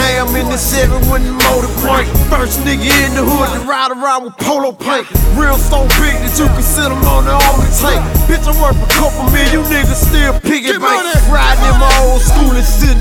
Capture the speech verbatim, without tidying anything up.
lamb in the seven when the motor crank. First nigga in the hood to ride around with polo paint. Real so big that you can sit him on the only tank. Bitch, I'm worth a couple million, you niggas still piggy bank. Riding in my old school and sitting